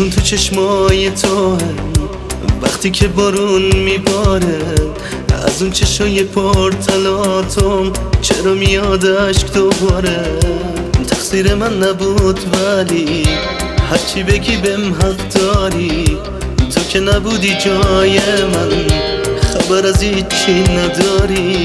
اون تو چشمای تو وقتی که بارون میباره، از اون چشای پرتلاتم چرا میاد اشک دوباره. تقصیر من نبود ولی هرچی بگی بهم حق داری، تو که نبودی جای من خبر از هیچی نداری.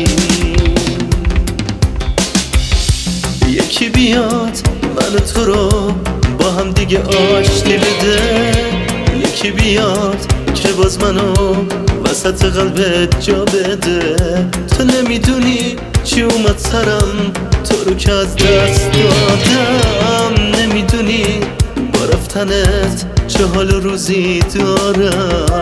یکی بیاد من تو رو با هم دیگه آشتی بده، یکی بیاد که باز منو وسط قلبت جا بده. تو نمیدونی چی اومد سرم، تو رو که از دست دادم. نمیدونی با رفتنت چه حال و روزی دارم.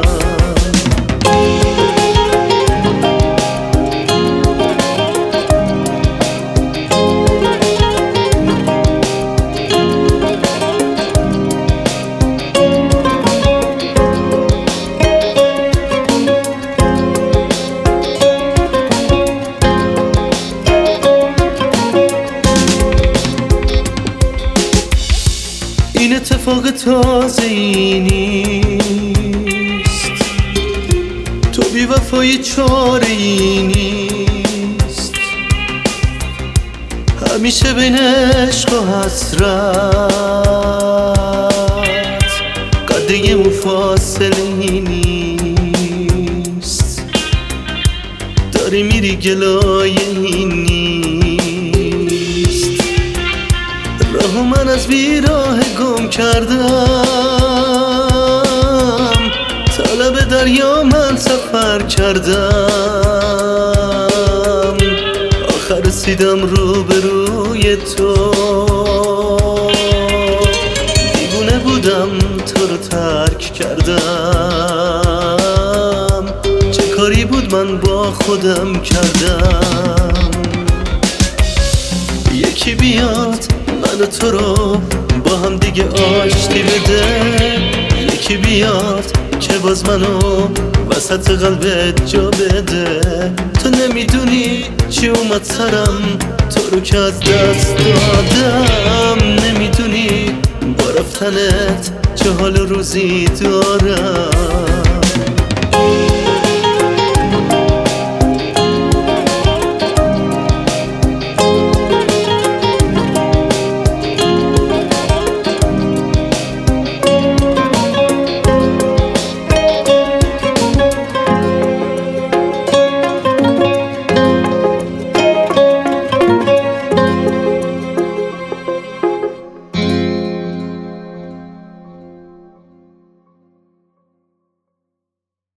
این اتفاق تازه‌ای نیست، تو بی وفایی چاره‌ای نیست. همیشه بین عشق و حسرت قده مفاصله‌ای نیست. داری میری گلایه‌ای نیست. راهو من از بیراه گم کردم، طلب دریا من سفر کردم. آخر رسیدم روبروی تو، دیوونه بودم تو رو ترک کردم. چه کاری بود من با خودم کردم. یکی بیاد من تو رو با هم دیگه آشتی بده، یکی بیاد که باز منو وسط قلبت جا بده. تو نمیدونی چی اومد سرم، تو رو که از دست دادم. نمیدونی با رفتنت چه حال روزی دارم.